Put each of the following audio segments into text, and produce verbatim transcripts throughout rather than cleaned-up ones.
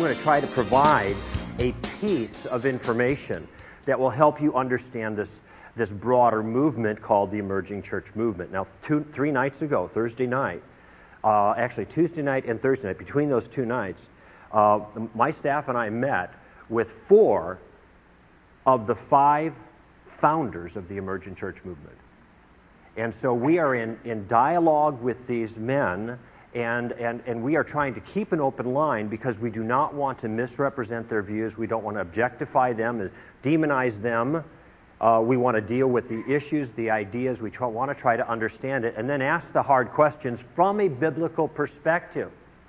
going to try to provide a piece of information that will help you understand this, this broader movement called the Emerging Church Movement. Now, two, three nights ago, Thursday night, uh, actually Tuesday night and Thursday night, between those two nights, uh, my staff and I met with four of the five founders of the Emerging Church Movement. And so we are in, in dialogue with these men, and, and, and we are trying to keep an open line because we do not want to misrepresent their views. We don't want to objectify them and demonize them. Uh, we want to deal with the issues, the ideas. We try, want to try to understand it and then ask the hard questions from a biblical perspective.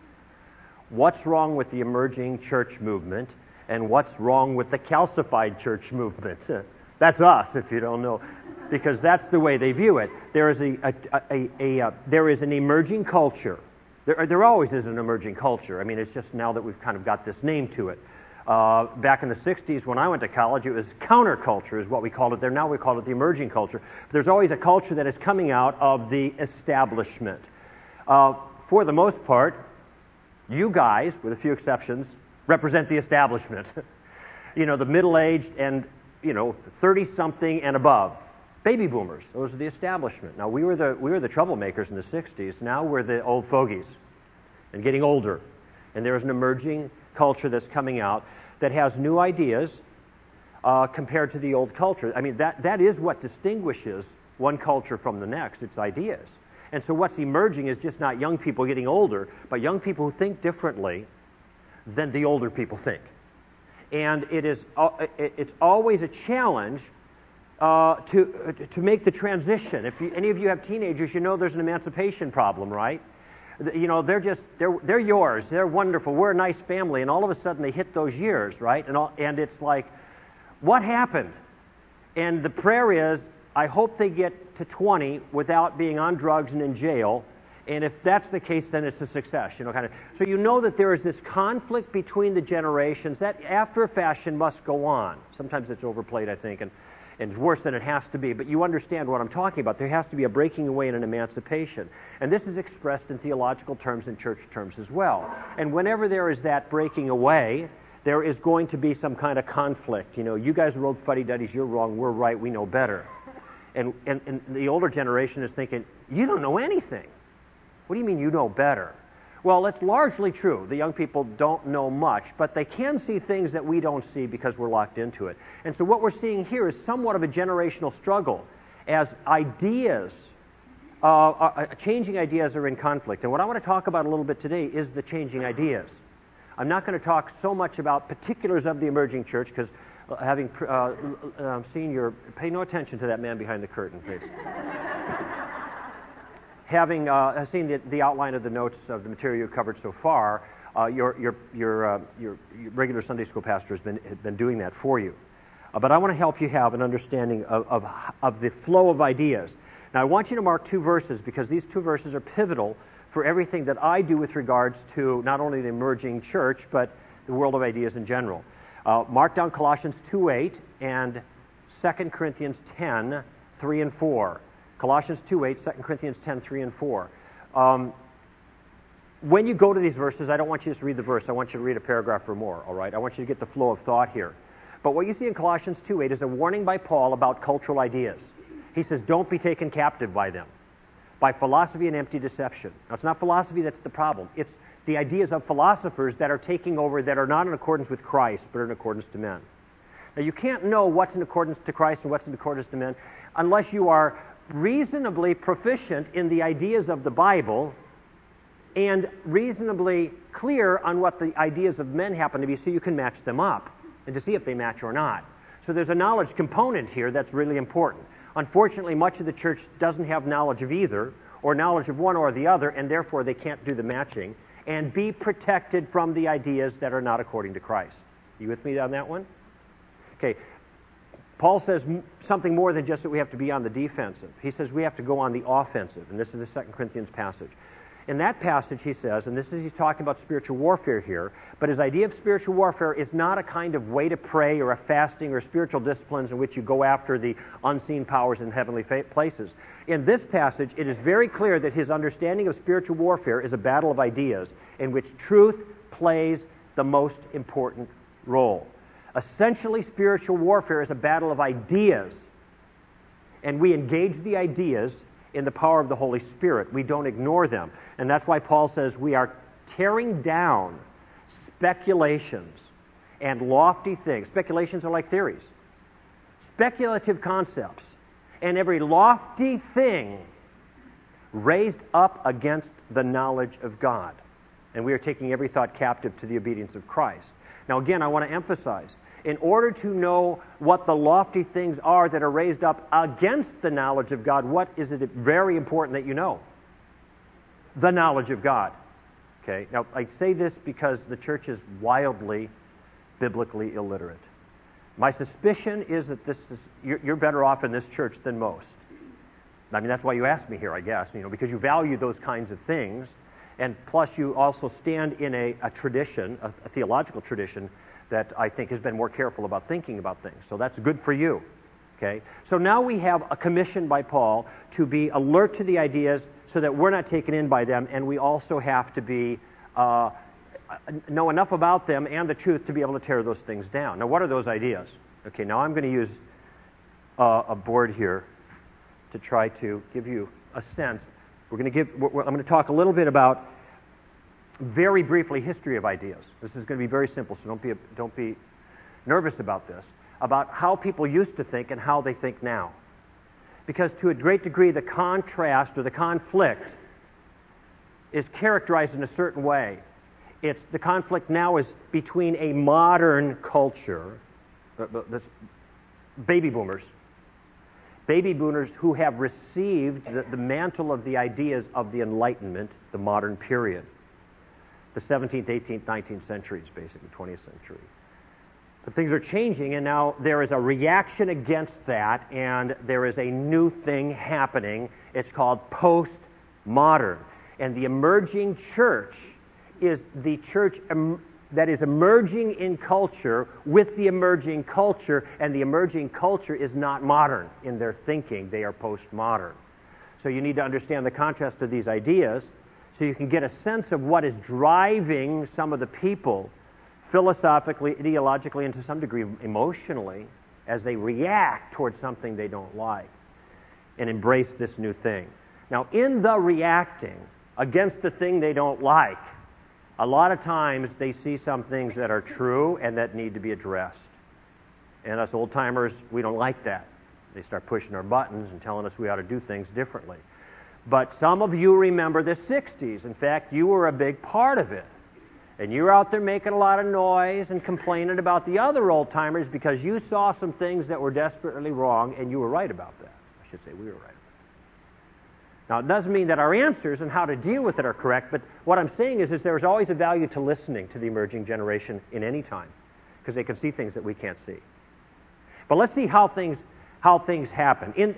What's wrong with the Emerging Church Movement, and what's wrong with the calcified church movement? That's us, if you don't know, because that's the way they view it. There is a, a, a, a, a there is an emerging culture. There, there always is an emerging culture. I mean, it's just now that we've kind of got this name to it. Uh, back in the sixties, when I went to college, it was counterculture is what we called it there. Now we call it the emerging culture. But there's always a culture that is coming out of the establishment. Uh, for the most part, you guys, with a few exceptions, represent the establishment. You know, the middle-aged and, you know, thirty-something and above. Baby boomers, those are the establishment. Now, we were the we were the troublemakers in the sixties. Now we're the old fogies and getting older. And there is an emerging culture that's coming out that has new ideas uh, compared to the old culture. I mean, that, that is what distinguishes one culture from the next, its ideas. And so what's emerging is just not young people getting older, but young people who think differently than the older people think. And it is uh, it's always a challenge uh, to uh, to make the transition. If you, any of you have teenagers, you know there's an emancipation problem, right? You know, they're just they're they're yours. They're wonderful. We're a nice family, and all of a sudden they hit those years, right? And all, and it's like, what happened? And the prayer is, I hope they get to twenty without being on drugs and in jail. And if that's the case, then it's a success, you know, kind of. So you know that there is this conflict between the generations that, after a fashion, must go on. Sometimes it's overplayed, I think, and, and it's worse than it has to be. But you understand what I'm talking about. There has to be a breaking away and an emancipation. And this is expressed in theological terms and church terms as well. And whenever there is that breaking away, there is going to be some kind of conflict. You know, you guys are old fuddy-duddies, you're wrong, we're right, we know better. And, and, and the older generation is thinking, you don't know anything. What do you mean you know better? Well, that's largely true. The young people don't know much, but they can see things that we don't see because we're locked into it. And so what we're seeing here is somewhat of a generational struggle as ideas, uh, uh, changing ideas are in conflict. And what I want to talk about a little bit today is the changing ideas. I'm not going to talk so much about particulars of the emerging church because uh, having uh, uh, seen your, pay no attention to that man behind the curtain, please. Having uh, seen the, the outline of the notes of the material you've covered so far, uh, your, your, your, uh, your, your regular Sunday school pastor has been, has been doing that for you. Uh, but I want to help you have an understanding of, of, of the flow of ideas. Now, I want you to mark two verses because these two verses are pivotal for everything that I do with regards to not only the emerging church, but the world of ideas in general. Uh, mark down Colossians two eight and Second Corinthians ten three and four. Colossians two eight, Second Corinthians ten three and four. Um, when you go to these verses, I don't want you to just read the verse. I want you to read a paragraph or more, all right? I want you to get the flow of thought here. But what you see in Colossians two eight is a warning by Paul about cultural ideas. He says, don't be taken captive by them, by philosophy and empty deception. Now, it's not philosophy that's the problem. It's the ideas of philosophers that are taking over that are not in accordance with Christ, but in accordance to men. Now, you can't know what's in accordance to Christ and what's in accordance to men unless you are reasonably proficient in the ideas of the Bible and reasonably clear on what the ideas of men happen to be so you can match them up and to see if they match or not. So there's a knowledge component here that's really important. Unfortunately, much of the church doesn't have knowledge of either or knowledge of one or the other, and therefore they can't do the matching and be protected from the ideas that are not according to Christ. You with me on that one? Okay. Paul says something more than just that we have to be on the defensive. He says we have to go on the offensive, and this is the Second Corinthians passage. In that passage, he says, and this is he's talking about spiritual warfare here, but his idea of spiritual warfare is not a kind of way to pray or a fasting or spiritual disciplines in which you go after the unseen powers in heavenly places. In this passage, it is very clear that his understanding of spiritual warfare is a battle of ideas in which truth plays the most important role. Essentially, spiritual warfare is a battle of ideas, and we engage the ideas in the power of the Holy Spirit. We don't ignore them, and that's why Paul says we are tearing down speculations and lofty things. Speculations are like theories. Speculative concepts and every lofty thing raised up against the knowledge of God. And we are taking every thought captive to the obedience of Christ. Now again, I want to emphasize, in order to know what the lofty things are that are raised up against the knowledge of God, what is it very important that you know? The knowledge of God. Okay. Now, I say this because the church is wildly biblically illiterate. My suspicion is that this is you're, you're better off in this church than most. I mean, that's why you asked me here, I guess, you know, because you value those kinds of things, and plus you also stand in a, a tradition, a, a theological tradition, that I think has been more careful about thinking about things. So that's good for you. Okay. So now we have a commission by Paul to be alert to the ideas so that we're not taken in by them, and we also have to be uh, know enough about them and the truth to be able to tear those things down. Now, what are those ideas? Okay, now I'm going to use uh, a board here to try to give you a sense. We're going to give. We're, I'm going to talk a little bit about, very briefly, history of ideas. This is going to be very simple, so don't be don't be nervous about this. About how people used to think and how they think now. Because to a great degree, the contrast or the conflict is characterized in a certain way. It's the conflict now is between a modern culture, the, the, the baby boomers, baby boomers who have received the, the mantle of the ideas of the Enlightenment, the modern period, the seventeenth, eighteenth, nineteenth centuries, basically twentieth century. But things are changing, and now there is a reaction against that, and there is a new thing happening. It's called postmodern. And the emerging church is the church em- that is emerging in culture with the emerging culture, and the emerging culture is not modern in their thinking. They are postmodern. So you need to understand the contrast of these ideas so you can get a sense of what is driving some of the people philosophically, ideologically, and to some degree emotionally, as they react towards something they don't like and embrace this new thing. Now, in the reacting against the thing they don't like, a lot of times they see some things that are true and that need to be addressed. And us old-timers, we don't like that. They start pushing our buttons and telling us we ought to do things differently. But some of you remember the sixties. In fact, you were a big part of it. And you were out there making a lot of noise and complaining about the other old-timers because you saw some things that were desperately wrong, and you were right about that. I should say we were right. Now, it doesn't mean that our answers and how to deal with it are correct, but what I'm saying is, is there's always a value to listening to the emerging generation in any time, because they can see things that we can't see. But let's see how things how things happen. In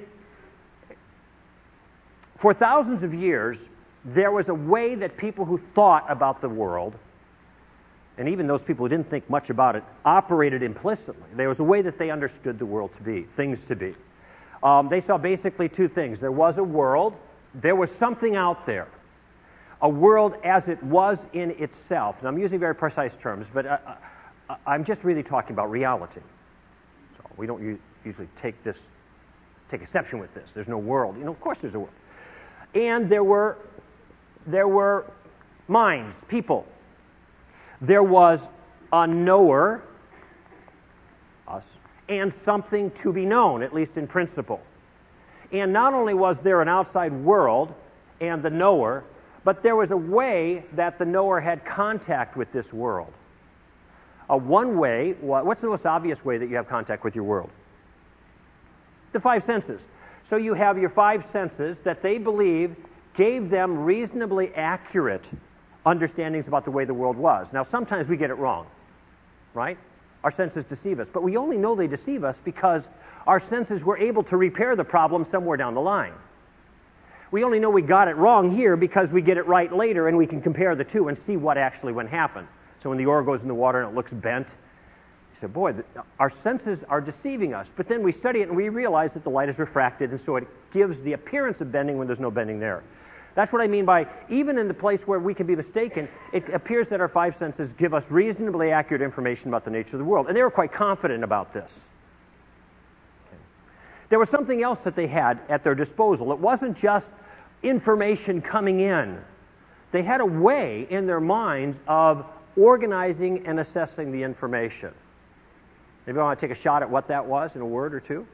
for thousands of years, there was a way that people who thought about the world, and even those people who didn't think much about it, operated implicitly. There was a way that they understood the world to be, things to be. Um, they saw basically two things. There was a world. There was something out there. A world as it was in itself. And I'm using very precise terms, but uh, uh, I'm just really talking about reality. So we don't u- usually take this, take exception with this. There's no world. You know, of course there's a world. And there were, there were minds, people. There was a knower, us, and something to be known, at least in principle. And not only was there an outside world and the knower, but there was a way that the knower had contact with this world. A one way, what's the most obvious way that you have contact with your world? The five senses. So you have your five senses that they believe gave them reasonably accurate understandings about the way the world was. Now, sometimes we get it wrong, right? Our senses deceive us. But we only know they deceive us because our senses were able to repair the problem somewhere down the line. We only know we got it wrong here because we get it right later, and we can compare the two and see what actually went happen. So when the ore goes in the water and it looks bent, you say, boy, the, our senses are deceiving us. But then we study it and we realize that the light is refracted, and so it gives the appearance of bending when there's no bending there. That's what I mean by, even in the place where we can be mistaken, it appears that our five senses give us reasonably accurate information about the nature of the world. And they were quite confident about this. Okay. There was something else that they had at their disposal. It wasn't just information coming in. They had a way in their minds of organizing and assessing the information. Maybe I want to take a shot at what that was in a word or two?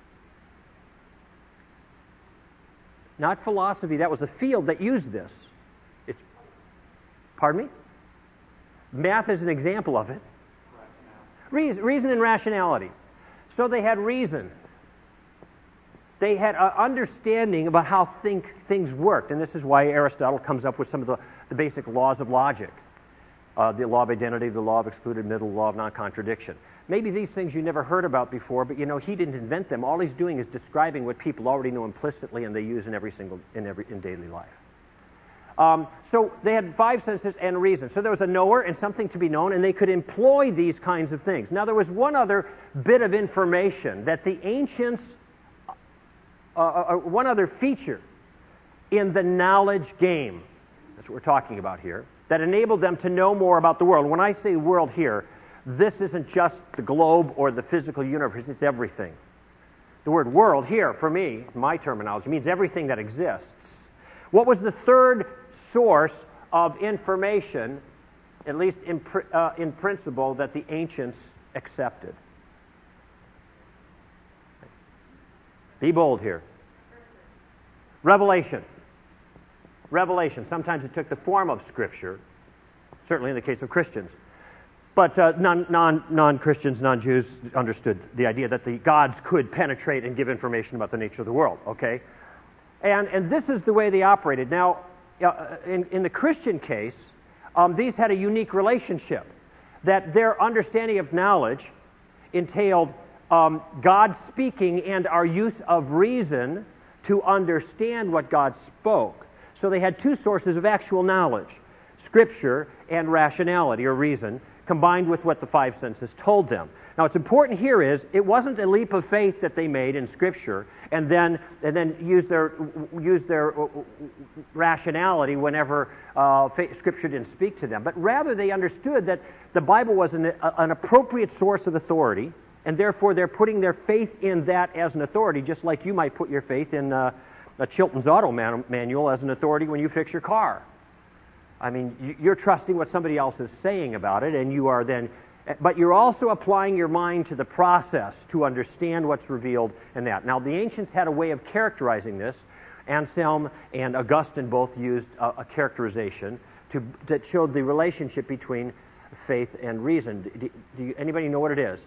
Not philosophy. That was a field that used this. It's, pardon me? Math is an example of it. Reason, reason and rationality. So they had reason. They had an understanding about how think, things worked. And this is why Aristotle comes up with some of the, the basic laws of logic. Uh, the law of identity, the law of excluded middle, the law of non-contradiction. Maybe these things you never heard about before, but you know, he didn't invent them. All he's doing is describing what people already know implicitly and they use in every single, in every, in daily life. Um, so they had five senses and reason. So there was a knower and something to be known, and they could employ these kinds of things. Now there was one other bit of information that the ancients, uh, uh, one other feature in the knowledge game, that's what we're talking about here, that enabled them to know more about the world. When I say world here, this isn't just the globe or the physical universe, it's everything. The word world here, for me, my terminology, means everything that exists. What was the third source of information, at least in, pr- uh, in principle, that the ancients accepted? Be bold here. Revelation. Revelation. Sometimes it took the form of Scripture, certainly in the case of Christians. But uh, non, non, non-Christians, non-Jews understood the idea that the gods could penetrate and give information about the nature of the world, okay? And, and this is the way they operated. Now, uh, in, in the Christian case, um, these had a unique relationship, that their understanding of knowledge entailed um, God speaking and our use of reason to understand what God spoke. So they had two sources of actual knowledge, Scripture and rationality or reason, combined with what the five senses told them. Now, what's important here is it wasn't a leap of faith that they made in Scripture and then and then use their use their rationality whenever uh, Scripture didn't speak to them, but rather they understood that the Bible was an, an appropriate source of authority, and therefore they're putting their faith in that as an authority, just like you might put your faith in uh, a Chilton's Auto man- Manual as an authority when you fix your car. I mean, you're trusting what somebody else is saying about it, and you are then, but you're also applying your mind to the process to understand what's revealed in that. Now, the ancients had a way of characterizing this. Anselm and Augustine both used a, a characterization to, that showed the relationship between faith and reason. Do, do you, anybody know what it is?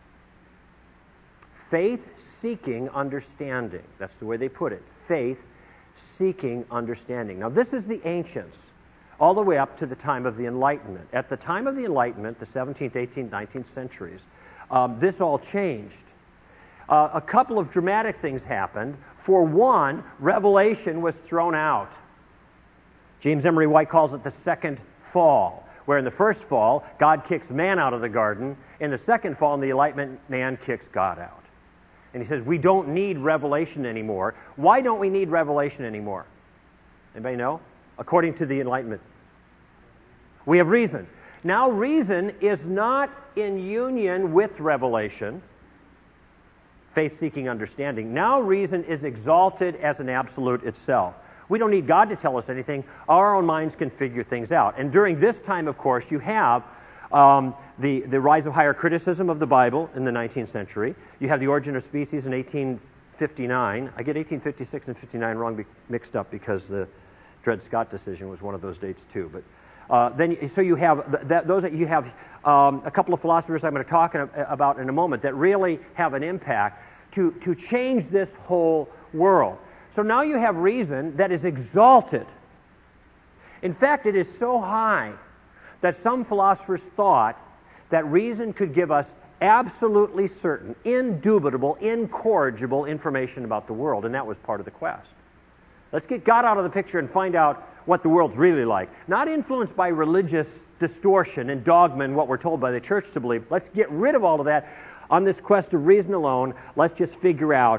Faith seeking understanding. That's the way they put it. Faith seeking understanding. Now, this is the ancients, all the way up to the time of the Enlightenment. At the time of the Enlightenment, the seventeenth, eighteenth, nineteenth centuries, um, this all changed. Uh, a couple of dramatic things happened. For one, revelation was thrown out. James Emery White calls it the second fall, where in the first fall, God kicks man out of the garden. In the second fall, in the Enlightenment, man kicks God out. And he says, we don't need revelation anymore. Why don't we need revelation anymore? Anybody know? According to the Enlightenment. We have reason. Now reason is not in union with revelation, faith-seeking understanding. Now reason is exalted as an absolute itself. We don't need God to tell us anything. Our own minds can figure things out. And during this time, of course, you have um, the, the rise of higher criticism of the Bible in the nineteenth century. You have the Origin of Species in eighteen fifty-nine. I get eighteen fifty-six and fifty-nine wrong, be, mixed up because the Dred Scott decision was one of those dates too. But uh, then, so you have that, those. You have um, a couple of philosophers I'm going to talk about in a moment that really have an impact to to change this whole world. So now you have reason that is exalted. In fact, it is so high that some philosophers thought that reason could give us absolutely certain, indubitable, incorrigible information about the world, and that was part of the quest. Let's get God out of the picture and find out what the world's really like. Not influenced by religious distortion and dogma and what we're told by the church to believe. Let's get rid of all of that. On this quest of reason alone, let's just figure out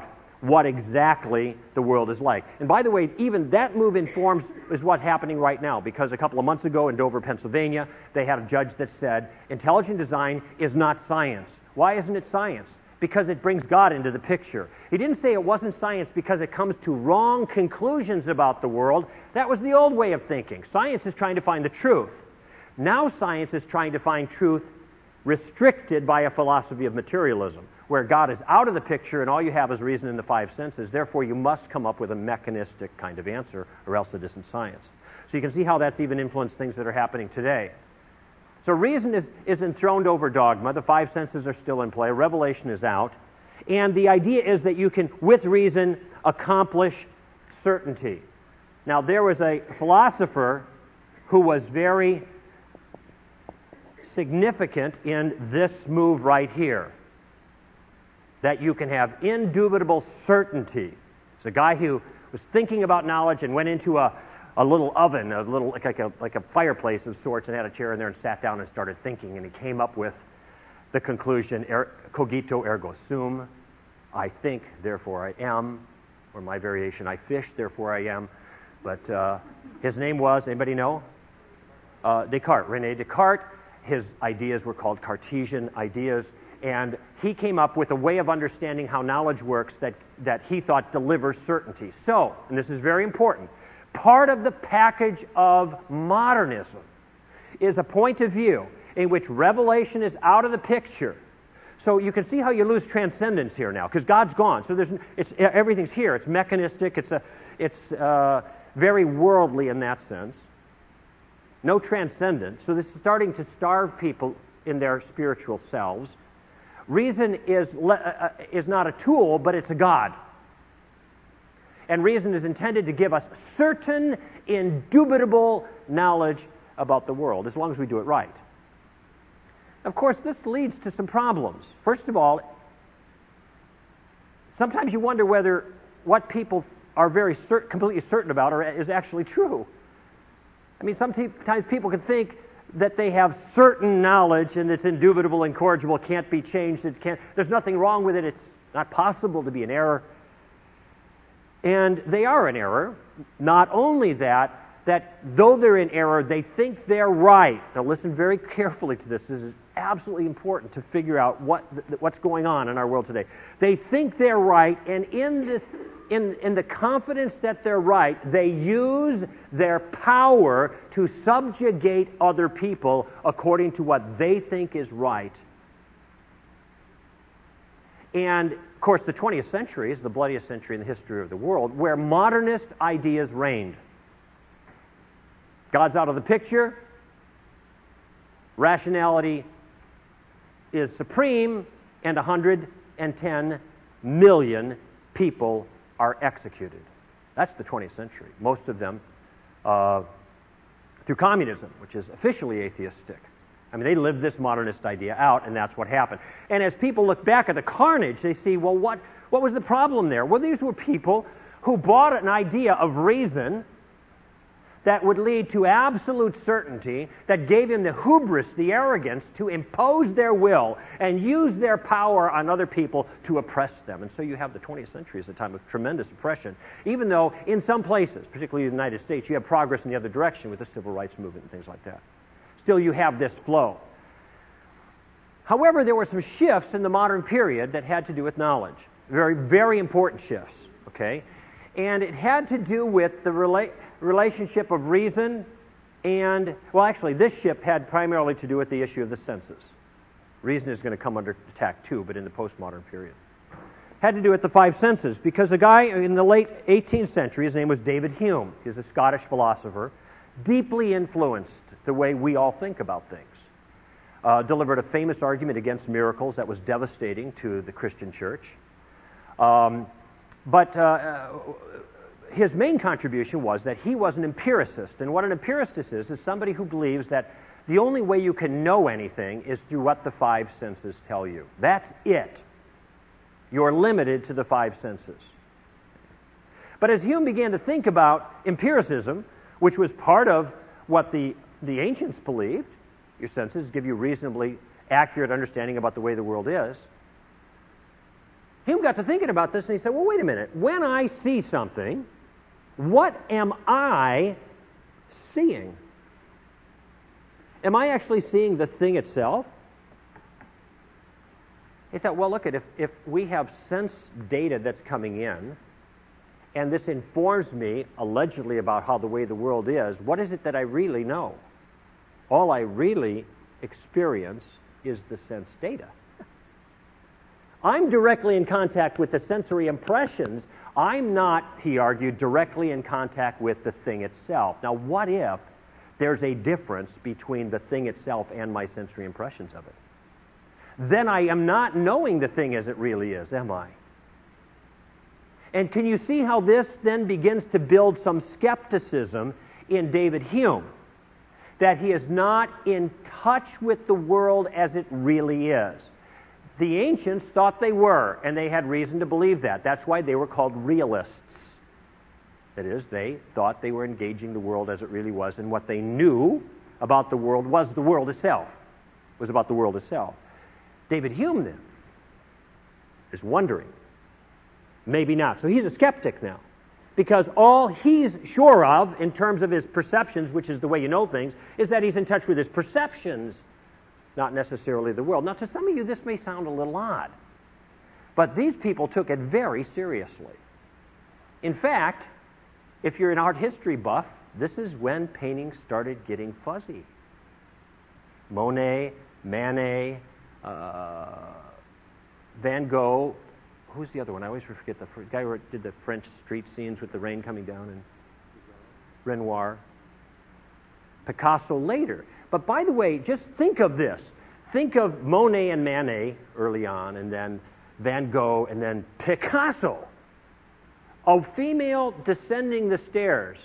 what exactly the world is like. And by the way, even that move informs is what's happening right now, because a couple of months ago in Dover, Pennsylvania, they had a judge that said intelligent design is not science. Why isn't it science? Because it brings God into the picture. He didn't say it wasn't science because it comes to wrong conclusions about the world. That was the old way of thinking. Science is trying to find the truth. Now science is trying to find truth restricted by a philosophy of materialism, where God is out of the picture and all you have is reason in the five senses. Therefore, you must come up with a mechanistic kind of answer, or else it isn't science. So you can see how that's even influenced things that are happening today. So reason is, is enthroned over dogma. The five senses are still in play. Revelation is out. And the idea is that you can, with reason, accomplish certainty. Now, there was a philosopher who was very significant in this move right here, that you can have indubitable certainty. It's a guy who was thinking about knowledge and went into a, a little oven, a little like, like, a, like a fireplace of sorts, and had a chair in there and sat down and started thinking, and he came up with the conclusion, er, cogito ergo sum, I think, therefore I am, or my variation, I fish, therefore I am. But uh, his name was, anybody know? Uh, Descartes, René Descartes. His ideas were called Cartesian ideas, and he came up with a way of understanding how knowledge works that, that he thought delivers certainty. So, and this is very important, part of the package of modernism is a point of view in which revelation is out of the picture. So you can see how you lose transcendence here now, because God's gone. So there's, it's, everything's here. It's mechanistic. It's, a, it's uh, very worldly in that sense. No transcendence. So this is starting to starve people in their spiritual selves. Reason is, le- uh, is not a tool, but it's a God. And reason is intended to give us certain, indubitable knowledge about the world, as long as we do it right. Of course, this leads to some problems. First of all, sometimes you wonder whether what people are very cert- completely certain about are, is actually true. I mean, sometimes people can think that they have certain knowledge and it's indubitable, incorrigible, can't be changed, it can't, there's nothing wrong with it, it's not possible to be an error. And they are in error. Not only that, that though they're in error, they think they're right. Now listen very carefully to this. This is absolutely important to figure out what what's going on in our world today. They think they're right, and in this In, in the confidence that they're right, they use their power to subjugate other people according to what they think is right. And, of course, the twentieth century is the bloodiest century in the history of the world, where modernist ideas reigned. God's out of the picture. Rationality is supreme, and one hundred ten million people are executed. That's the twentieth century. Most of them uh, through communism, which is officially atheistic. I mean, they lived this modernist idea out, and that's what happened. And as people look back at the carnage, they see, well, what, what was the problem there? Well, these were people who bought an idea of reason that would lead to absolute certainty, that gave him the hubris, the arrogance, to impose their will and use their power on other people to oppress them. And so you have the twentieth century as a time of tremendous oppression, even though in some places, particularly in the United States, you have progress in the other direction with the civil rights movement and things like that. Still, you have this flow. However, there were some shifts in the modern period that had to do with knowledge. Very, very important shifts, okay? And it had to do with the rela- relationship of reason and, well, actually, this shift had primarily to do with the issue of the senses. Reason is going to come under attack too, but in the postmodern period. Had to do with the five senses, because a guy in the late eighteenth century, his name was David Hume. He's a Scottish philosopher, deeply influenced the way we all think about things. Uh, delivered a famous argument against miracles that was devastating to the Christian church. Um, but uh, his main contribution was that he was an empiricist. And what an empiricist is, is somebody who believes that the only way you can know anything is through what the five senses tell you. That's it. You're limited to the five senses. But as Hume began to think about empiricism, which was part of what the, the ancients believed, your senses give you reasonably accurate understanding about the way the world is, Hume got to thinking about this, and he said, well, wait a minute. When I see something, what am I seeing? Am I actually seeing the thing itself? He thought, well, look, at if, if we have sense data that's coming in, and this informs me, allegedly, about how the way the world is, what is it that I really know? All I really experience is the sense data. I'm directly in contact with the sensory impressions. I'm not, he argued, directly in contact with the thing itself. Now, what if there's a difference between the thing itself and my sensory impressions of it? Then I am not knowing the thing as it really is, am I? And can you see how this then begins to build some skepticism in David Hume? That he is not in touch with the world as it really is. The ancients thought they were, and they had reason to believe that. That's why they were called realists. That is, they thought they were engaging the world as it really was, and what they knew about the world was the world itself. It was about the world itself. David Hume, then, is wondering. Maybe not. So he's a skeptic now. Because all he's sure of, in terms of his perceptions, which is the way you know things, is that he's in touch with his perceptions, not necessarily the world. Now, to some of you, this may sound a little odd. But these people took it very seriously. In fact, if you're an art history buff, this is when painting started getting fuzzy. Monet, Manet, uh, Van Gogh. Who's the other one? I always forget the guy who did the French street scenes with the rain coming down. And Renoir. Picasso later. But by the way, just think of this. Think of Monet and Manet early on, and then Van Gogh, and then Picasso. A female descending the stairs.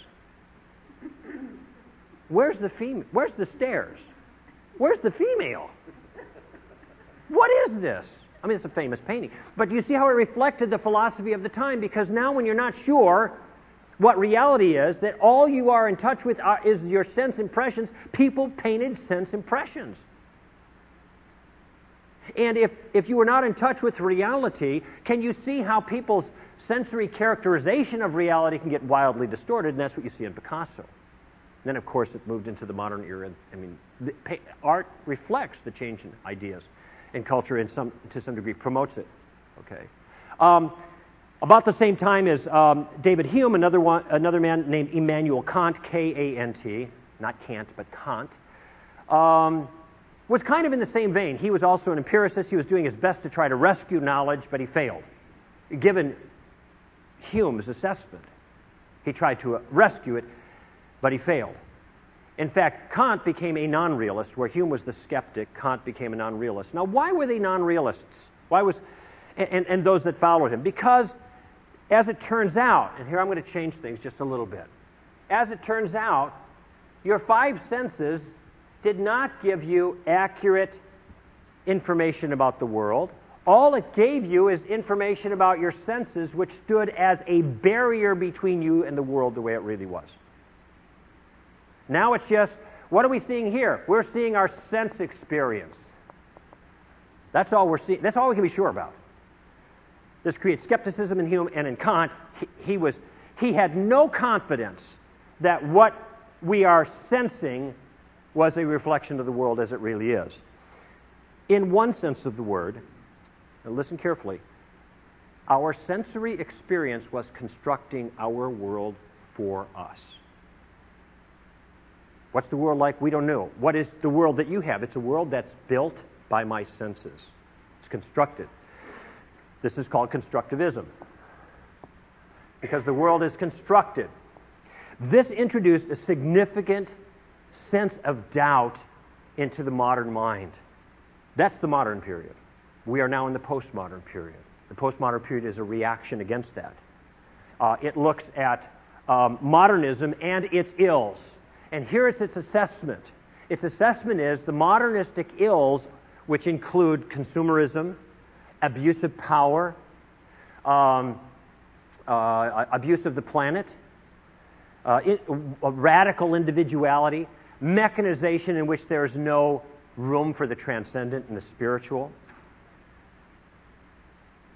Where's the female? Where's the stairs? Where's the female? What is this? I mean, it's a famous painting. But do you see how it reflected the philosophy of the time? Because now when you're not sure what reality is, that all you are in touch with are, is your sense impressions, people painted sense impressions. And if, if you were not in touch with reality, can you see how people's sensory characterization of reality can get wildly distorted? And that's what you see in Picasso. And then, of course, it moved into the modern era. I mean, the, art reflects the change in ideas. And culture, in some, to some degree, promotes it. Okay. Um, about the same time as um, David Hume, another one, another man named Immanuel Kant, K A N T, not Kant, but Kant, um, was kind of in the same vein. He was also an empiricist. He was doing his best to try to rescue knowledge, but he failed. Given Hume's assessment, he tried to rescue it, but he failed. In fact, Kant became a non-realist, where Hume was the skeptic. Kant became a non-realist. Now, why were they non-realists? Why was, and, and those that followed him? Because, as it turns out, and here I'm going to change things just a little bit. As it turns out, your five senses did not give you accurate information about the world. All it gave you is information about your senses, which stood as a barrier between you and the world the way it really was. Now it's just, what are we seeing here? We're seeing our sense experience. That's all we're seeing. That's all we can be sure about. This creates skepticism in Hume, and in Kant, he, he was he had no confidence that what we are sensing was a reflection of the world as it really is. In one sense of the word, and listen carefully, our sensory experience was constructing our world for us. What's the world like? We don't know. What is the world that you have? It's a world that's built by my senses. It's constructed. This is called constructivism. Because the world is constructed. This introduced a significant sense of doubt into the modern mind. That's the modern period. We are now in the postmodern period. The postmodern period is a reaction against that. Uh, it looks at um, modernism and its ills. And here it's its assessment. Its assessment is the modernistic ills, which include consumerism, abuse of power, um, uh, abuse of the planet, uh, it, uh, radical individuality, mechanization in which there is no room for the transcendent and the spiritual.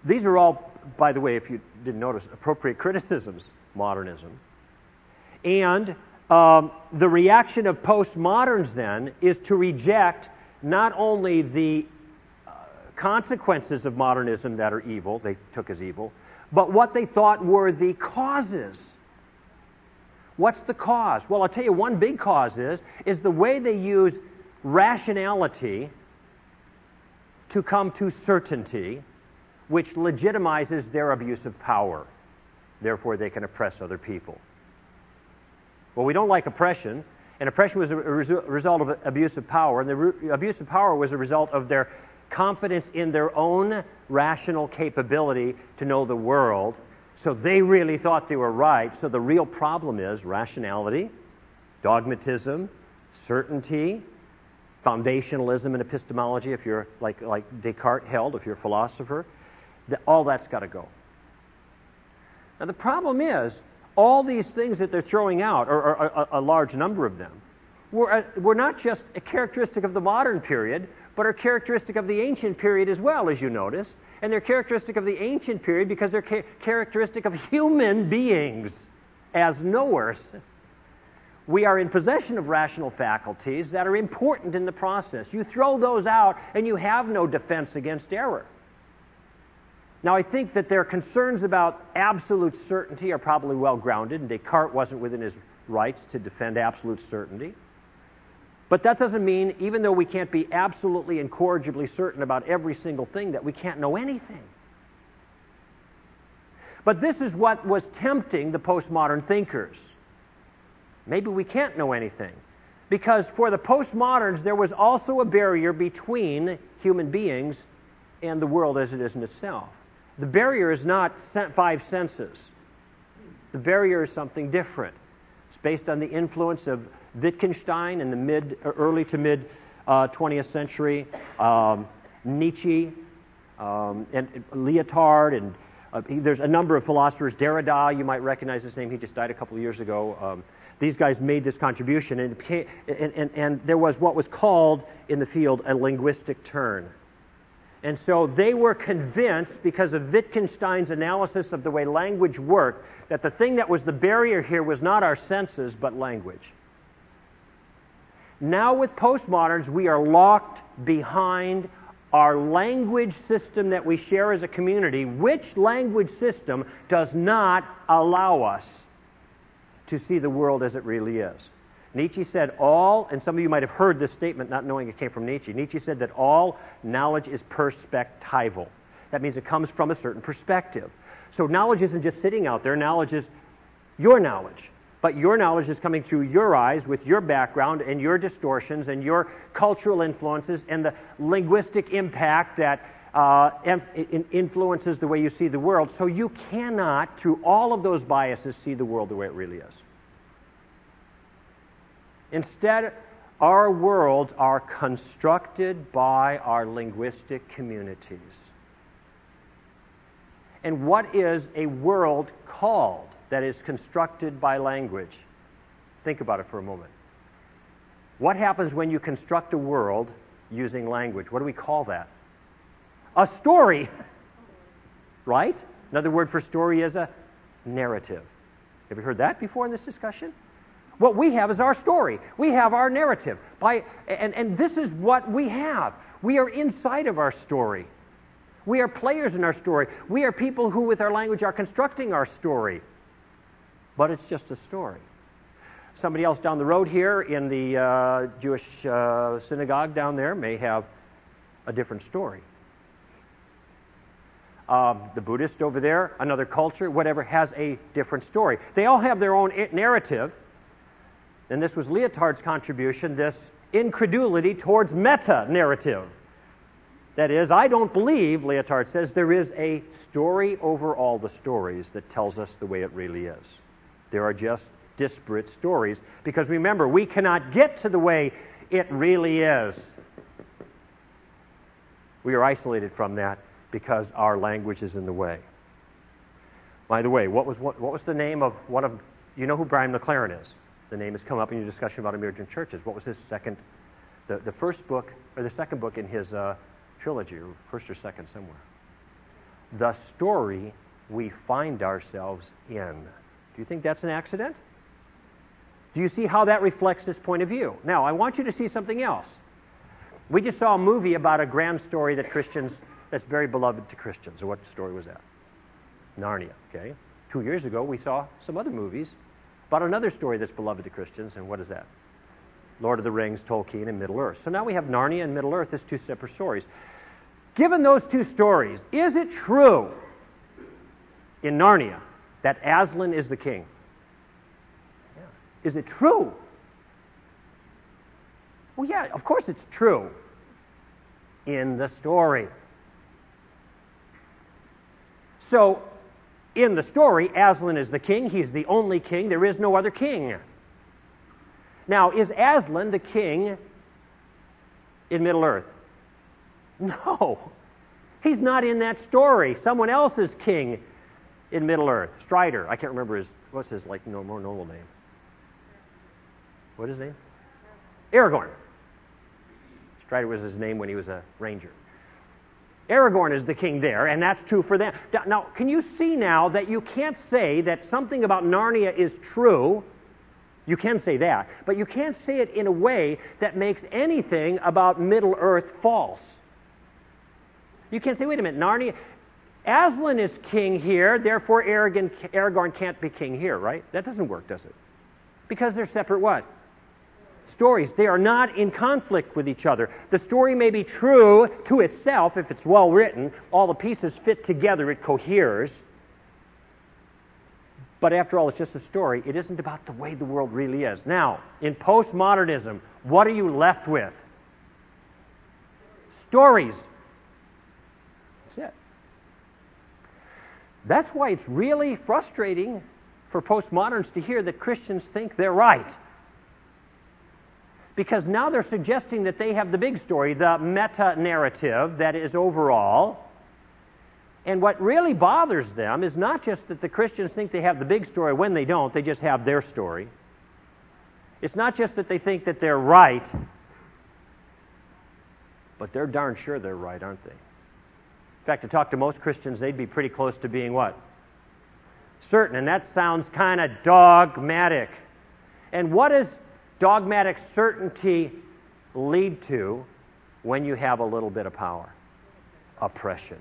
These are all, by the way, if you didn't notice, appropriate criticisms, modernism. And um, the reaction of postmoderns then is to reject not only the uh, consequences of modernism that are evil, they took as evil, but what they thought were the causes. What's the cause? Well, I'll tell you one big cause is, is the way they use rationality to come to certainty, which legitimizes their abuse of power. Therefore, they can oppress other people. Well, we don't like oppression, and oppression was a resu- result of abuse of power, and the re- abuse of power was a result of their confidence in their own rational capability to know the world. So they really thought they were right. So the real problem is rationality, dogmatism, certainty, foundationalism in epistemology, if you're like, like Descartes held, if you're a philosopher. The, all that's got to go. Now the problem is, all these things that they're throwing out, or, or a, a large number of them, were, uh, were not just a characteristic of the modern period, but are characteristic of the ancient period as well, as you notice. And they're characteristic of the ancient period because they're ca- characteristic of human beings as knowers. We are in possession of rational faculties that are important in the process. You throw those out and you have no defense against error. Now, I think that their concerns about absolute certainty are probably well grounded, and Descartes wasn't within his rights to defend absolute certainty. But that doesn't mean, even though we can't be absolutely incorrigibly certain about every single thing, that we can't know anything. But this is what was tempting the postmodern thinkers. Maybe we can't know anything. Because for the postmoderns, there was also a barrier between human beings and the world as it is in itself. The barrier is not five senses. The barrier is something different. It's based on the influence of Wittgenstein in the mid, early to mid uh, twentieth century, um, Nietzsche, um, and, and Lyotard, and uh, there's a number of philosophers. Derrida, you might recognize his name. He just died a couple of years ago. Um, these guys made this contribution, and, it became, and, and, and there was what was called in the field a linguistic turn. And so they were convinced, because of Wittgenstein's analysis of the way language worked, that the thing that was the barrier here was not our senses, but language. Now with postmoderns, we are locked behind our language system that we share as a community, which language system does not allow us to see the world as it really is. Nietzsche said all, and some of you might have heard this statement not knowing it came from Nietzsche. Nietzsche said that all knowledge is perspectival. That means it comes from a certain perspective. So knowledge isn't just sitting out there. Knowledge is your knowledge. But your knowledge is coming through your eyes with your background and your distortions and your cultural influences and the linguistic impact that uh, influences the way you see the world. So you cannot, through all of those biases, see the world the way it really is. Instead, our worlds are constructed by our linguistic communities. And what is a world called that is constructed by language? Think about it for a moment. What happens when you construct a world using language? What do we call that? A story. Right? Another word for story is a narrative. Have you heard that before in this discussion? What we have is our story. We have our narrative. By, and, and this is what we have. We are inside of our story. We are players in our story. We are people who, with our language, are constructing our story. But it's just a story. Somebody else down the road here in the uh, Jewish uh, synagogue down there may have a different story. Um, the Buddhist over there, another culture, whatever, has a different story. They all have their own narrative. And this was Lyotard's contribution, this incredulity towards meta-narrative. That is, I don't believe, Lyotard says, there is a story over all the stories that tells us the way it really is. There are just disparate stories, because remember, we cannot get to the way it really is. We are isolated from that because our language is in the way. By the way, what was what, what was the name of one of, you know who Brian McLaren is? The name has come up in your discussion about emergent churches. What was his second, the, the first book, or the second book in his uh, trilogy, or first or second somewhere? the story we find ourselves in. Do you think that's an accident? Do you see how that reflects this point of view? Now, I want you to see something else. We just saw a movie about a grand story that Christians, that's very beloved to Christians. So what story was that? Narnia, okay? Two years ago, we saw some other movies about another story that's beloved to Christians, and what is that? Lord of the Rings, Tolkien, and Middle-earth. So now we have Narnia and Middle-earth as two separate stories. Given those two stories, is it true in Narnia that Aslan is the king? Yeah. Is it true? Well, yeah, of course it's true in the story. So, in the story, Aslan is the king. He's the only king. There is no other king. Now, is Aslan the king in Middle-earth? No. He's not in that story. Someone else is king in Middle-earth. Strider. I can't remember his, what's his, like, no, more normal name? What is his name? Aragorn. Strider was his name when he was a ranger. Aragorn is the king there, and that's true for them. Now, can you see now that you can't say that something about Narnia is true? You can say that, but you can't say it in a way that makes anything about Middle-earth false. You can't say, wait a minute, Narnia, Aslan is king here, therefore Aragorn, Aragorn can't be king here, right? That doesn't work, does it? Because they're separate what? Stories. They are not in conflict with each other. The story may be true to itself if it's well written. All the pieces fit together, it coheres. But after all, it's just a story. It isn't about the way the world really is. Now, in postmodernism, what are you left with? Stories. That's it. That's why it's really frustrating for postmoderns to hear that Christians think they're right. Because now they're suggesting that they have the big story, the meta-narrative that is overall. And what really bothers them is not just that the Christians think they have the big story when they don't, they just have their story. It's not just that they think that they're right, but they're darn sure they're right, aren't they? In fact, to talk to most Christians, they'd be pretty close to being what? Certain, and that sounds kind of dogmatic. And what does dogmatic certainty lead to when you have a little bit of power? Oppression.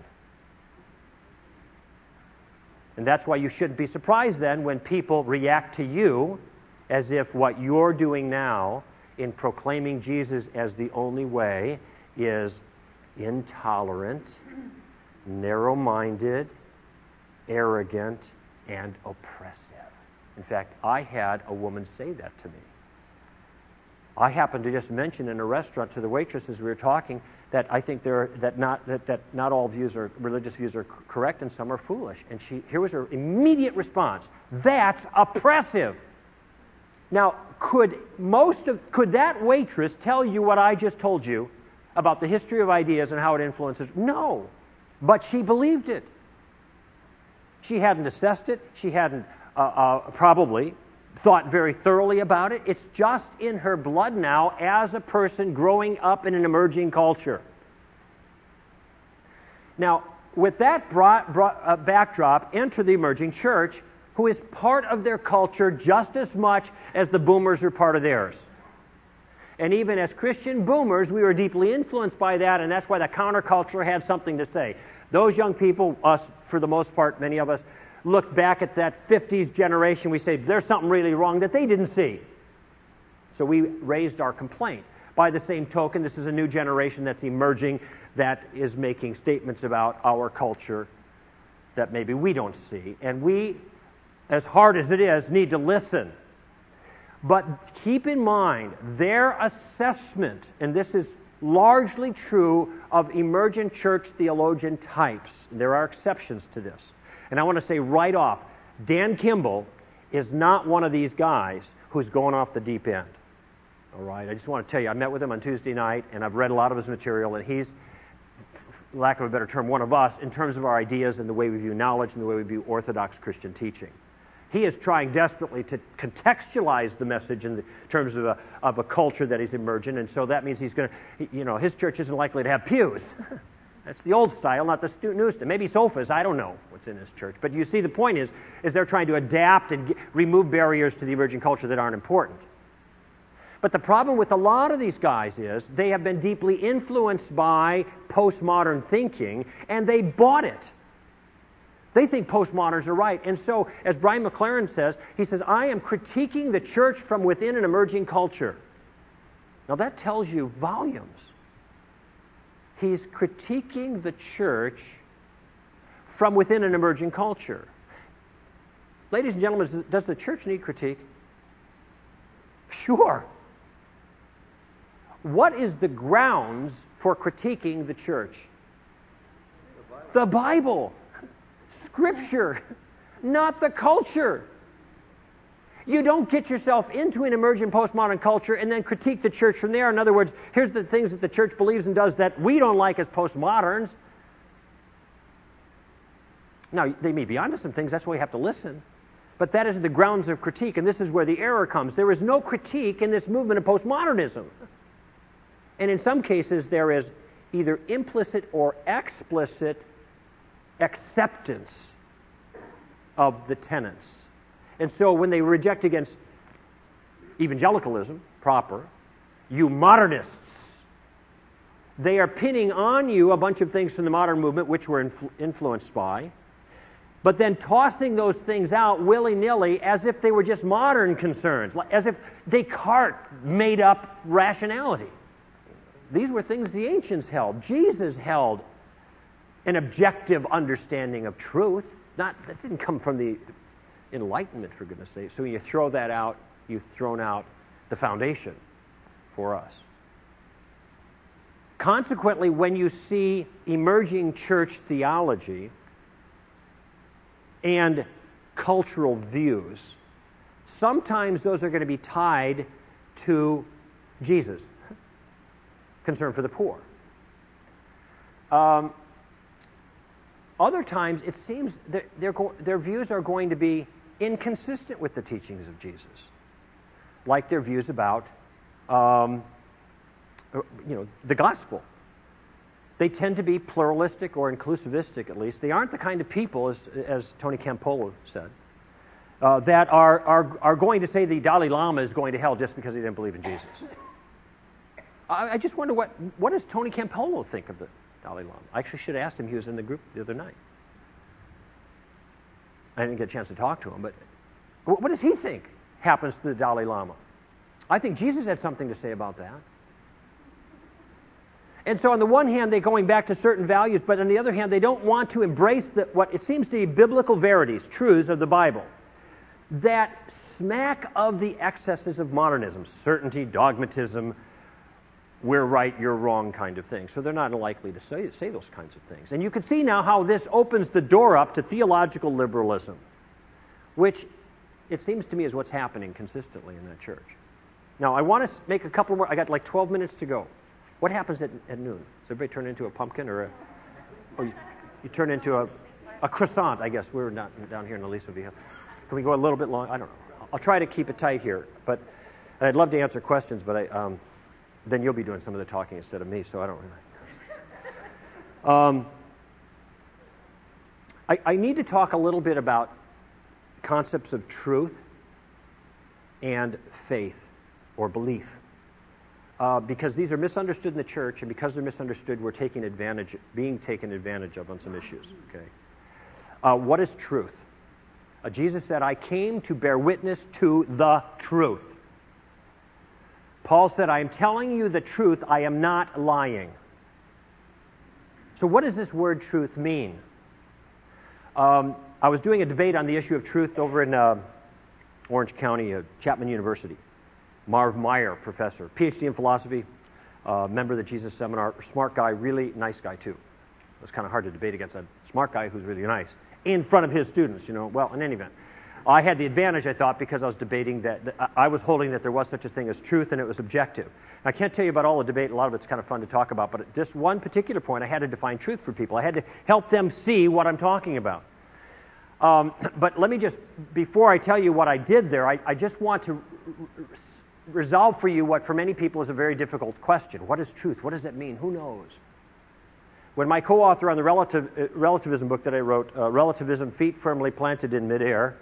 And that's why you shouldn't be surprised then when people react to you as if what you're doing now in proclaiming Jesus as the only way is intolerant, narrow-minded, arrogant, and oppressive. In fact, I had a woman say that to me. I happened to just mention in a restaurant to the waitress as we were talking that I think there are, that not that, that not all views are religious views are correct and some are foolish. And she here was her immediate response: "That's oppressive." Now, could most of could that waitress tell you what I just told you about the history of ideas and how it influences? No, but she believed it. She hadn't assessed it. She hadn't uh, uh, probably thought very thoroughly about it. It's just in her blood now as a person growing up in an emerging culture. Now, with that brought, brought, uh, backdrop, enter the emerging church, who is part of their culture just as much as the boomers are part of theirs. And even as Christian boomers, we were deeply influenced by that, and that's why the counterculture had something to say. Those young people, us for the most part, many of us, look back at that fifties generation, we say, there's something really wrong that they didn't see. So we raised our complaint. By the same token, this is a new generation that's emerging that is making statements about our culture that maybe we don't see. And we, as hard as it is, need to listen. But keep in mind, their assessment, and this is largely true of emergent church theologian types. There are exceptions to this. And I want to say right off, Dan Kimball is not one of these guys who's going off the deep end. All right? I just want to tell you, I met with him on Tuesday night, and I've read a lot of his material, and he's, for lack of a better term, one of us in terms of our ideas and the way we view knowledge and the way we view Orthodox Christian teaching. He is trying desperately to contextualize the message in the terms of a, of a culture that is emergent, and so that means he's going to, you know, his church isn't likely to have pews. That's the old style, not the stu- new style. Maybe sofas, I don't know what's in this church. But you see, the point is, is they're trying to adapt and get, remove barriers to the emerging culture that aren't important. But the problem with a lot of these guys is they have been deeply influenced by postmodern thinking, and they bought it. They think postmoderns are right. And so, as Brian McLaren says, he says, I am critiquing the church from within an emerging culture. Now that tells you volumes. He's critiquing the church from within an emerging culture. Ladies and gentlemen, does the church need critique? Sure. What is the grounds for critiquing the church? The Bible. The Bible. Scripture, not the culture. You don't get yourself into an emerging postmodern culture and then critique the church from there. In other words, here's the things that the church believes and does that we don't like as postmoderns. Now, they may be onto some things, that's why you have to listen. But that is the grounds of critique, and this is where the error comes. There is no critique in this movement of postmodernism. And in some cases, there is either implicit or explicit acceptance of the tenets. And so when they reject against evangelicalism proper, you modernists, they are pinning on you a bunch of things from the modern movement which we're influ- influenced by, but then tossing those things out willy-nilly as if they were just modern concerns, as if Descartes made up rationality. These were things the ancients held. Jesus held an objective understanding of truth. Not, that didn't come from the Enlightenment, for goodness sake. So when you throw that out, you've thrown out the foundation for us. Consequently, when you see emerging church theology and cultural views, sometimes those are going to be tied to Jesus, concern for the poor. Um, Other times, it seems that their, their views are going to be inconsistent with the teachings of Jesus, like their views about, um, you know, the gospel. They tend to be pluralistic or inclusivistic, at least. They aren't the kind of people, as, as Tony Campolo said, uh, that are, are, are going to say the Dalai Lama is going to hell just because he didn't believe in Jesus. I, I just wonder, what, what does Tony Campolo think of the Dalai Lama? I actually should have asked him. He was in the group the other night. I didn't get a chance to talk to him, but what does he think happens to the Dalai Lama? I think Jesus had something to say about that. And so on the one hand, they're going back to certain values, but on the other hand, they don't want to embrace the, what it seems to be biblical verities, truths of the Bible, that smack of the excesses of modernism, certainty, dogmatism, we're right, you're wrong kind of thing. So they're not likely to say, say those kinds of things. And you can see now how this opens the door up to theological liberalism, which it seems to me is what's happening consistently in that church. Now, I want to make a couple more. I got like twelve minutes to go. What happens at, at noon? Does everybody turn into a pumpkin or a, or you, you turn into a, a croissant, I guess. We're not down here in Aliso Vieja. Can we go a little bit long? I don't know. I'll try to keep it tight here. But I'd love to answer questions, but I... Um, then you'll be doing some of the talking instead of me, so I don't really... Um, I, I need to talk a little bit about concepts of truth and faith or belief, uh, because these are misunderstood in the church, and because they're misunderstood, we're taking advantage, being taken advantage of on some issues. Okay, uh, what is truth? Uh, Jesus said, "I came to bear witness to the truth." Paul said, "I am telling you the truth, I am not lying." So what does this word truth mean? Um, I was doing a debate on the issue of truth over in uh, Orange County, uh, Chapman University. Marv Meyer, professor, P H D in philosophy, uh, member of the Jesus Seminar, smart guy, really nice guy too. It was kind of hard to debate against a smart guy who's really nice in front of his students, you know. Well, in any event, I had the advantage, I thought, because I was debating that, that I was holding that there was such a thing as truth and it was objective. I can't tell you about all the debate. A lot of it's kind of fun to talk about, but at just one particular point, I had to define truth for people. I had to help them see what I'm talking about. Um, but let me just, before I tell you what I did there, I, I just want to resolve for you what for many people is a very difficult question. What is truth? What does that mean? Who knows? When my co-author on the relative, uh, relativism book that I wrote, uh, Relativism, Feet Firmly Planted in Midair,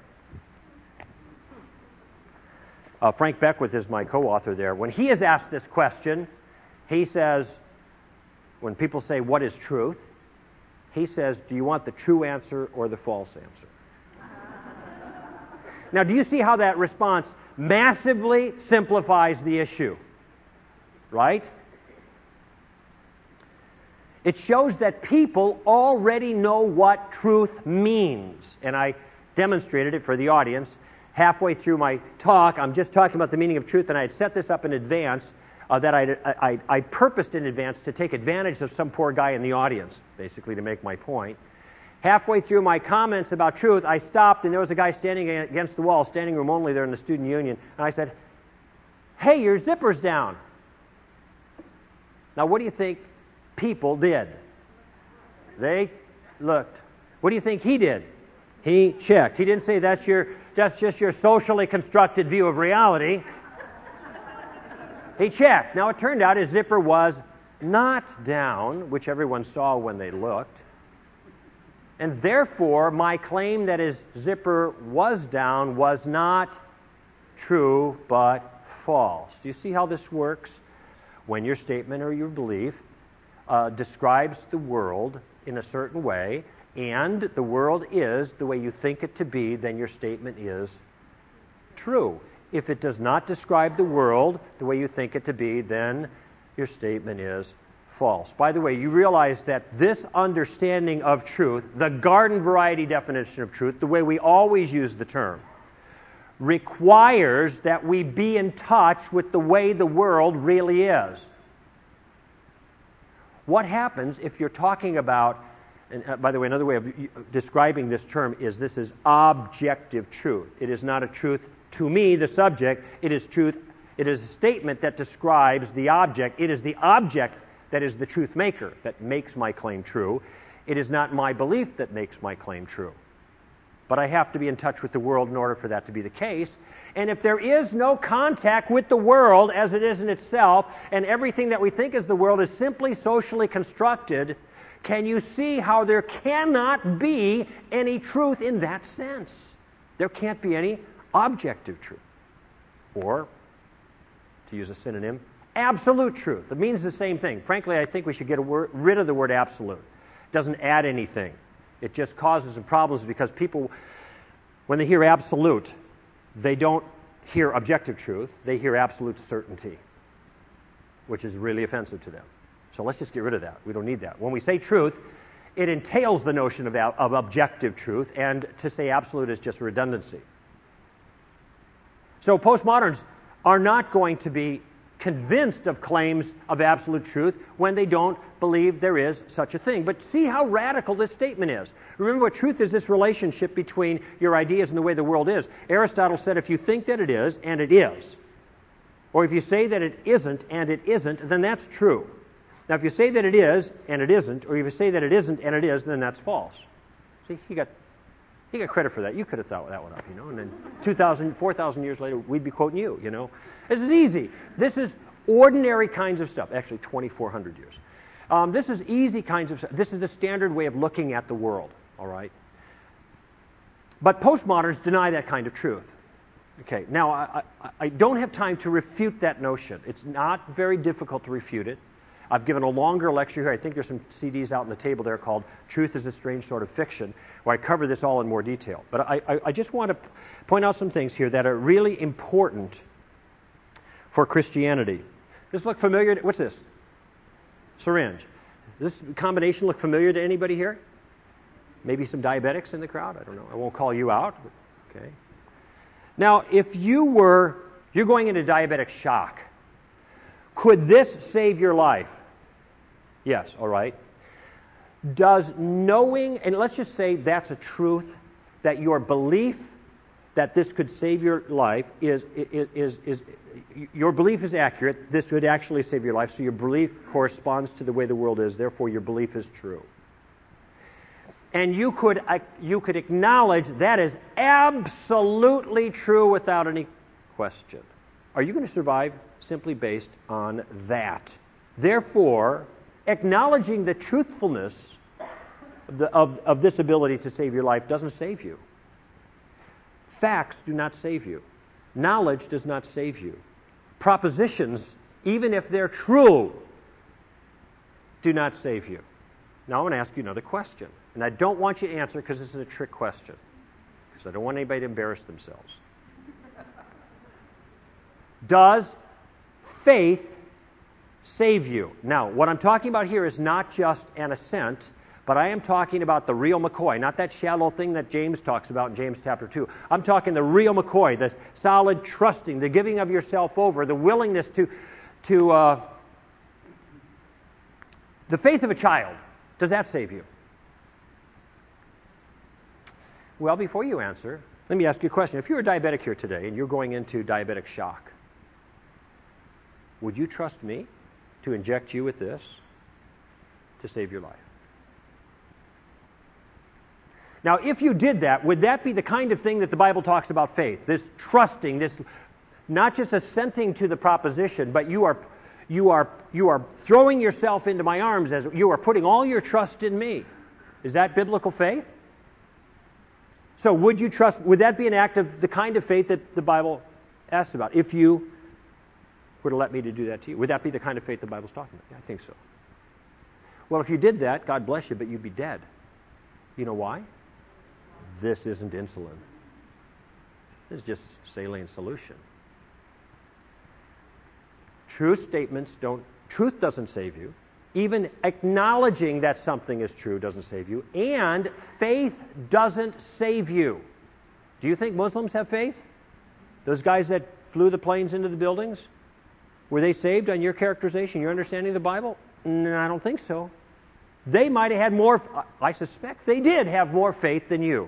uh, Frank Beckwith is my co-author there. When he is asked this question, he says, when people say, what is truth? He says, do you want the true answer or the false answer? Now, do you see how that response massively simplifies the issue? Right? It shows that people already know what truth means. And I demonstrated it for the audience. Halfway through my talk, I'm just talking about the meaning of truth, and I had set this up in advance, uh, that I'd, I, I purposed in advance to take advantage of some poor guy in the audience, basically to make my point. Halfway through my comments about truth, I stopped, and there was a guy standing against the wall, standing room only there in the student union, and I said, hey, your zipper's down. Now, what do you think people did? They looked. What do you think he did? He checked. He didn't say that's your that's just your socially constructed view of reality. He checked. Now, it turned out his zipper was not down, which everyone saw when they looked. And therefore, my claim that his zipper was down was not true, but false. Do you see how this works? When your statement or your belief uh, describes the world in a certain way, and the world is the way you think it to be, then your statement is true. If it does not describe the world the way you think it to be, then your statement is false. By the way, you realize that this understanding of truth, the garden variety definition of truth, the way we always use the term, requires that we be in touch with the way the world really is. What happens if you're talking about, and uh, by the way, another way of describing this term is this is objective truth. It is not a truth to me, the subject. It is truth. It is a statement that describes the object. It is the object that is the truth maker that makes my claim true. It is not my belief that makes my claim true. But I have to be in touch with the world in order for that to be the case. And if there is no contact with the world as it is in itself, and everything that we think is the world is simply socially constructed, can you see how there cannot be any truth in that sense? There can't be any objective truth. Or, to use a synonym, absolute truth. It means the same thing. Frankly, I think we should get rid of the word absolute. It doesn't add anything. It just causes some problems because people, when they hear absolute, they don't hear objective truth. They hear absolute certainty, which is really offensive to them. So let's just get rid of that. We don't need that. When we say truth, it entails the notion of, of objective truth, and to say absolute is just redundancy. So postmoderns are not going to be convinced of claims of absolute truth when they don't believe there is such a thing. But see how radical this statement is. Remember what truth is, this relationship between your ideas and the way the world is. Aristotle said if you think that it is, and it is, or if you say that it isn't, and it isn't, then that's true. Now if you say that it is, and it isn't, or if you say that it isn't, and it is, then that's false. See, he got, he got credit for that. You could have thought that one up, you know, and then two thousand, four thousand years later, we'd be quoting you, you know. This is easy. This is ordinary kinds of stuff. Actually, twenty-four hundred years. Um, this is easy kinds of stuff. This is the standard way of looking at the world, all right? But postmoderns deny that kind of truth. Okay, now, I, I, I don't have time to refute that notion. It's not very difficult to refute it. I've given a longer lecture here. I think there's some C Ds out on the table there called Truth is a Strange Sort of Fiction, where I cover this all in more detail. But I, I, I just want to point out some things here that are really important for Christianity. Does this look familiar? To, what's this? Syringe. Does this combination look familiar to anybody here? Maybe some diabetics in the crowd? I don't know. I won't call you out. Okay. Now, if you were, you're going into diabetic shock, could this save your life? Yes, all right. Does knowing, and let's just say that's a truth, that your belief that this could save your life is, is, is, is, your belief is accurate, this would actually save your life, so your belief corresponds to the way the world is, therefore your belief is true. And you could, you could acknowledge that is absolutely true without any question. Are you going to survive simply based on that? Therefore, acknowledging the truthfulness of, the, of, of this ability to save your life doesn't save you. Facts do not save you. Knowledge does not save you. Propositions, even if they're true, do not save you. Now I want to ask you another question. And I don't want you to answer because this is a trick question. Because I don't want anybody to embarrass themselves. Does faith save you? Now, what I'm talking about here is not just an assent, but I am talking about the real McCoy, not that shallow thing that James talks about in James chapter two. I'm talking the real McCoy, the solid trusting, the giving of yourself over, the willingness to, to uh, the faith of a child. Does that save you? Well, before you answer, let me ask you a question. If you're a diabetic here today and you're going into diabetic shock, would you trust me to inject you with this to save your life? Now, if you did that, would that be the kind of thing that the Bible talks about faith? This trusting, this not just assenting to the proposition, but you are you are you are throwing yourself into my arms as you are putting all your trust in me. Is that biblical faith? So would you trust, would that be an act of the kind of faith that the Bible asks about? If you were to let me to do that to you, would that be the kind of faith the Bible's talking about? Yeah, I think so. Well, if you did that, God bless you, but you'd be dead. You know why? This isn't insulin. This is just saline solution. True statements don't, truth doesn't save you. Even acknowledging that something is true doesn't save you. And faith doesn't save you. Do you think Muslims have faith? Those guys that flew the planes into the buildings? Were they saved on your characterization, your understanding of the Bible? No, I don't think so. They might have had more, I suspect they did have more faith than you.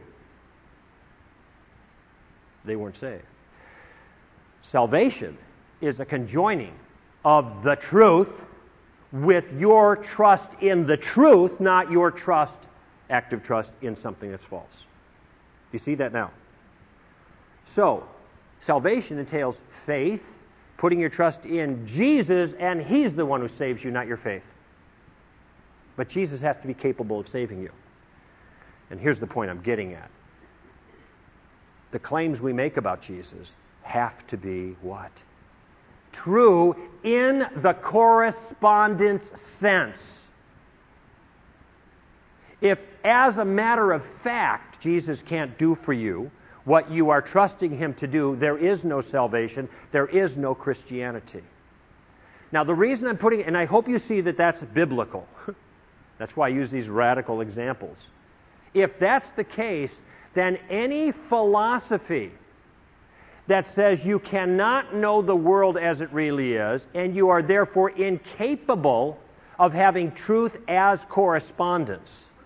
They weren't saved. Salvation is a conjoining of the truth with your trust in the truth, not your trust, active trust, in something that's false. You see that now? So, salvation entails faith, putting your trust in Jesus, and He's the one who saves you, not your faith. But Jesus has to be capable of saving you. And here's the point I'm getting at. The claims we make about Jesus have to be what? True in the correspondence sense. If, as a matter of fact, Jesus can't do for you what you are trusting Him to do, there is no salvation, there is no Christianity. Now, the reason I'm putting, and I hope you see that that's biblical. That's why I use these radical examples. If that's the case, then any philosophy that says you cannot know the world as it really is, and you are therefore incapable of having truth as correspondence,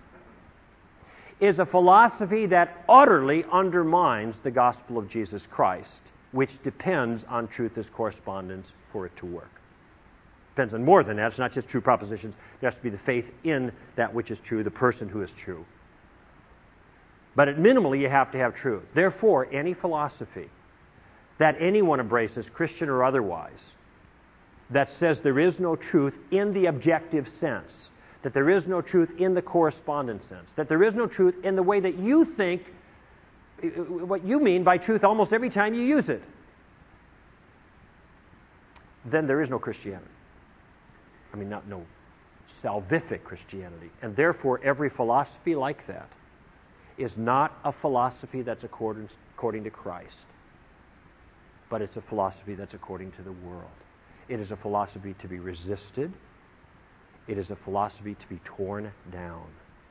is a philosophy that utterly undermines the gospel of Jesus Christ, which depends on truth as correspondence for it to work. Depends on more than that. It's not just true propositions. There has to be the faith in that which is true, the person who is true. But at minimally, you have to have truth. Therefore, any philosophy that anyone embraces, Christian or otherwise, that says there is no truth in the objective sense, that there is no truth in the correspondence sense, that there is no truth in the way that you think, what you mean by truth almost every time you use it, then there is no Christianity. I mean, not no salvific Christianity. And therefore, every philosophy like that is not a philosophy that's according, according to Christ, but it's a philosophy that's according to the world. It is a philosophy to be resisted. It is a philosophy to be torn down.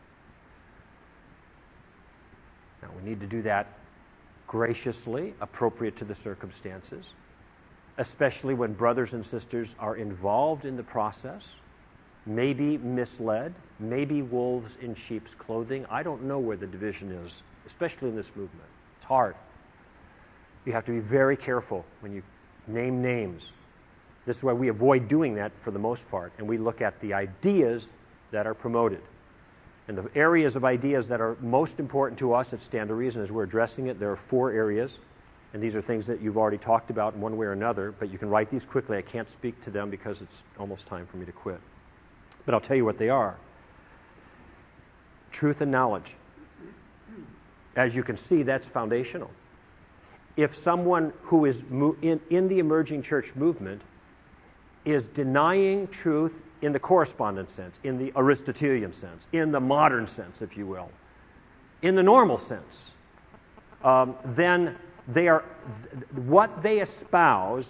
Now, we need to do that graciously, appropriate to the circumstances, especially when brothers and sisters are involved in the process, maybe misled, maybe wolves in sheep's clothing. I don't know where the division is, especially in this movement. It's hard. You have to be very careful when you name names. This is why we avoid doing that for the most part, and we look at the ideas that are promoted. And the areas of ideas that are most important to us at Stand to Reason as we're addressing it, there are four areas, and these are things that you've already talked about in one way or another, but you can write these quickly. I can't speak to them because it's almost time for me to quit. But I'll tell you what they are. Truth and knowledge. As you can see, that's foundational. If someone who is mo- in, in the emerging church movement is denying truth in the correspondence sense, in the Aristotelian sense, in the modern sense, if you will, in the normal sense, um, then they are what they espouse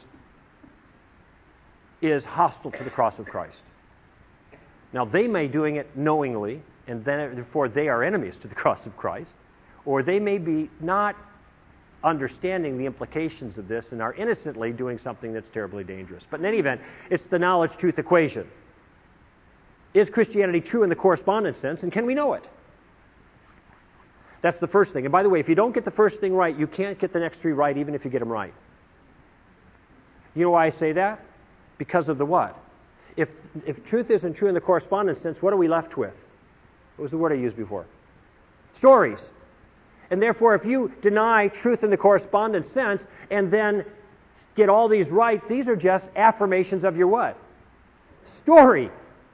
is hostile to the cross of Christ. Now, they may be doing it knowingly, and then therefore they are enemies to the cross of Christ, or they may be not understanding the implications of this and are innocently doing something that's terribly dangerous. But in any event, it's the knowledge-truth equation. Is Christianity true in the correspondence sense, and can we know it? That's the first thing. And by the way, if you don't get the first thing right, you can't get the next three right, even if you get them right. You know why I say that? Because of the what? If, if truth isn't true in the correspondence sense, what are we left with? What was the word I used before? Stories. And therefore, if you deny truth in the correspondence sense and then get all these right, these are just affirmations of your what? Story.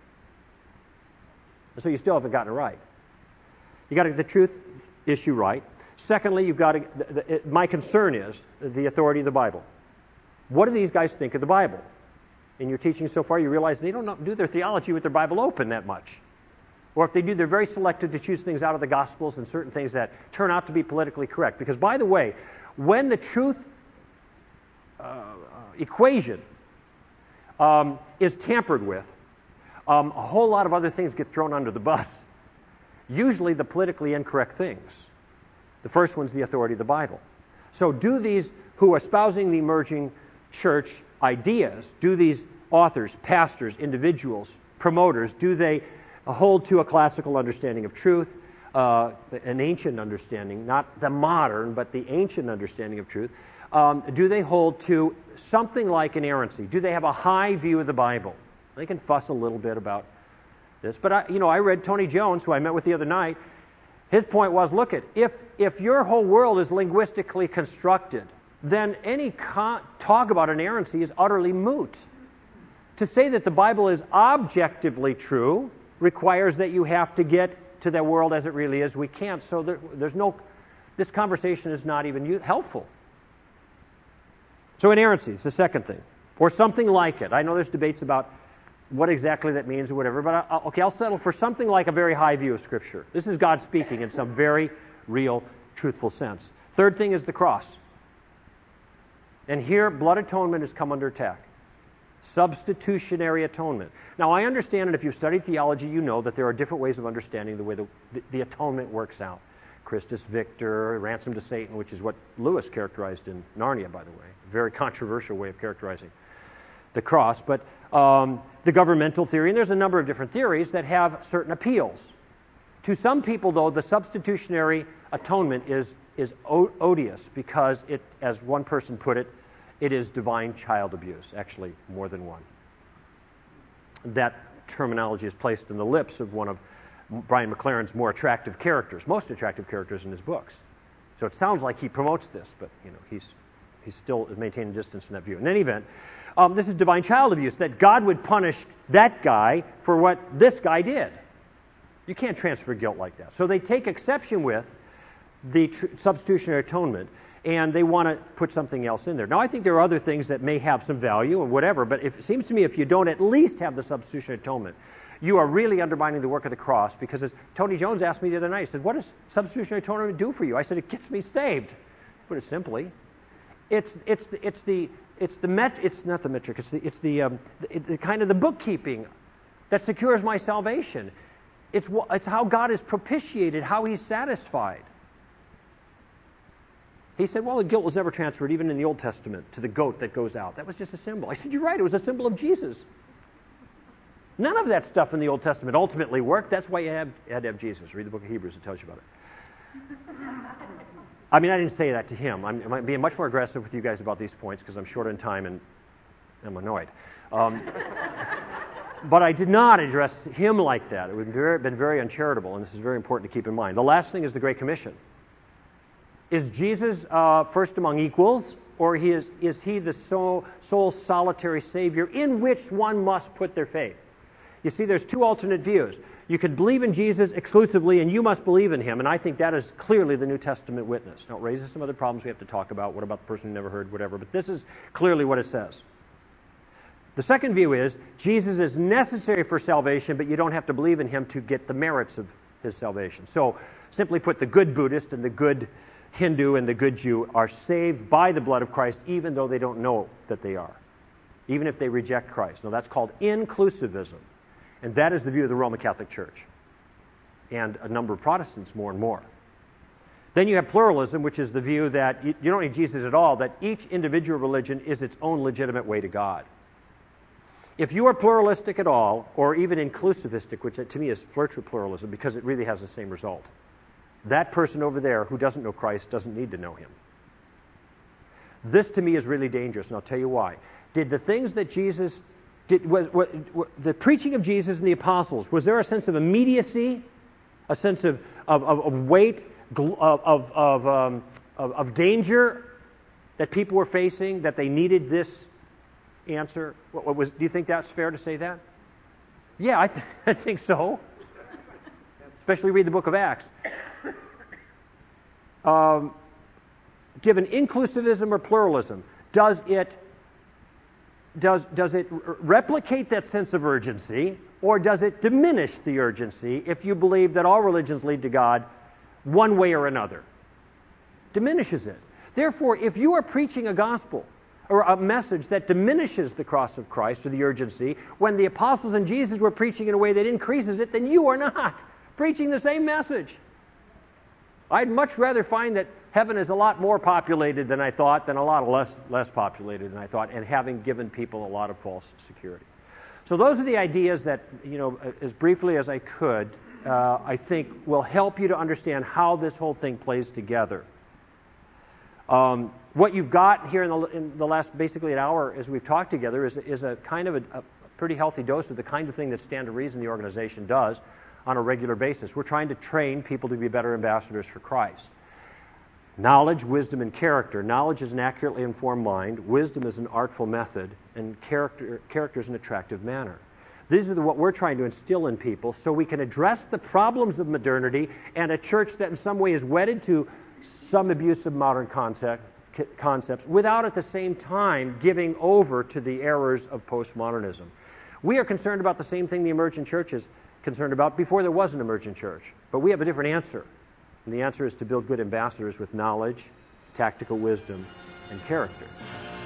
So you still haven't gotten it right. You got to get the truth issue right. Secondly, you've got to. The, the, it, my concern is the authority of the Bible. What do these guys think of the Bible? In your teaching so far, you realize they don't do their theology with their Bible open that much. Or if they do, they're very selective to choose things out of the Gospels and certain things that turn out to be politically correct. Because, by the way, when the truth uh, equation um, is tampered with, um, a whole lot of other things get thrown under the bus. Usually the politically incorrect things. The first one's the authority of the Bible. So do these who are espousing the emerging church ideas, do these authors, pastors, individuals, promoters, do they hold to a classical understanding of truth, uh, an ancient understanding, not the modern, but the ancient understanding of truth? Um, do they hold to something like inerrancy? Do they have a high view of the Bible? They can fuss a little bit about this, but I, you know, I read Tony Jones, who I met with the other night. His point was, look at if if your whole world is linguistically constructed, then any con- talk about inerrancy is utterly moot. To say that the Bible is objectively true requires that you have to get to the world as it really is. We can't, so there, there's no, this conversation is not even helpful. So inerrancy is the second thing, or something like it. I know there's debates about what exactly that means or whatever, but I, okay, I'll settle for something like a very high view of Scripture. This is God speaking in some very real, truthful sense. Third thing is the cross. And here, blood atonement has come under attack. Substitutionary atonement. Now, I understand, and if you've studied theology, you know that there are different ways of understanding the way the, the, the atonement works out. Christus Victor, ransom to Satan, which is what Lewis characterized in Narnia, by the way. A very controversial way of characterizing the cross. But um, the governmental theory, and there's a number of different theories that have certain appeals. To some people, though, the substitutionary atonement is, is o- odious because it, as one person put it, it is divine child abuse, actually more than one. That terminology is placed in the lips of one of Brian McLaren's more attractive characters, most attractive characters in his books. So it sounds like he promotes this, but you know he's he's still maintaining distance in that view. In any event, um, this is divine child abuse, that God would punish that guy for what this guy did. You can't transfer guilt like that. So they take exception with the tr- substitutionary atonement, and they want to put something else in there. Now, I think there are other things that may have some value and whatever, but if, it seems to me if you don't at least have the substitutionary atonement, you are really undermining the work of the cross, because as Tony Jones asked me the other night, he said, what does substitutionary atonement do for you? I said, it gets me saved. Put it simply. It's it's the, it's the it's the met it's not the metric, it's the it's the, um, the, the kind of the bookkeeping that secures my salvation. It's it's how God is propitiated, how He's satisfied. He said, well, the guilt was never transferred, even in the Old Testament, to the goat that goes out. That was just a symbol. I said, you're right, it was a symbol of Jesus. None of that stuff in the Old Testament ultimately worked. That's why you had, you had to have Jesus. Read the book of Hebrews, it tells you about it. I mean, I didn't say that to him. I'm, I'm being much more aggressive with you guys about these points because I'm short on time and I'm annoyed. Um, but I did not address him like that. It would have very, been very uncharitable, and this is very important to keep in mind. The last thing is the Great Commission. Is Jesus uh, first among equals, or he is, is he the sole, sole solitary Savior in which one must put their faith? You see, there's two alternate views. You could believe in Jesus exclusively, and you must believe in him, and I think that is clearly the New Testament witness. Now, it raises some other problems we have to talk about. What about the person who never heard, whatever, but this is clearly what it says. The second view is Jesus is necessary for salvation, but you don't have to believe in him to get the merits of his salvation. So, simply put, the good Buddhist and the good Hindu and the good Jew are saved by the blood of Christ, even though they don't know that they are, even if they reject Christ. Now, that's called inclusivism, and that is the view of the Roman Catholic Church and a number of Protestants more and more. Then you have pluralism, which is the view that you don't need Jesus at all, that each individual religion is its own legitimate way to God. If you are pluralistic at all, or even inclusivistic, which to me is flirts with pluralism because it really has the same result, that person over there who doesn't know Christ doesn't need to know him. This to me is really dangerous, and I'll tell you why. Did the things that Jesus did, was, was, was the preaching of Jesus and the apostles, was there a sense of immediacy, a sense of, of, of, of weight, of, of, of, um, of, of danger that people were facing, that they needed this answer? What, what was, do you think that's fair to say that? Yeah, I, th- I think so. Especially read the book of Acts. Um, given inclusivism or pluralism, does it does does it r- replicate that sense of urgency, or does it diminish the urgency if you believe that all religions lead to God one way or another? Diminishes it. Therefore, if you are preaching a gospel or a message that diminishes the cross of Christ or the urgency, when the apostles and Jesus were preaching in a way that increases it, then you are not preaching the same message. I'd much rather find that heaven is a lot more populated than I thought than a lot less less populated than I thought, and having given people a lot of false security. So those are the ideas that, you know, as briefly as I could, uh, I think will help you to understand how this whole thing plays together. Um, what you've got here in the, in the last basically an hour as we've talked together is, is a kind of a, a pretty healthy dose of the kind of thing that Stand to Reason, the organization, does on a regular basis. We're trying to train people to be better ambassadors for Christ. Knowledge, wisdom, and character. Knowledge is an accurately informed mind. Wisdom is an artful method. And character, character is an attractive manner. These are the, what we're trying to instill in people so we can address the problems of modernity and a church that in some way is wedded to some abuse of modern concept, concepts without at the same time giving over to the errors of postmodernism. We are concerned about the same thing the emergent church is concerned about before there was an emergent church. But we have a different answer. And the answer is to build good ambassadors with knowledge, tactical wisdom, and character.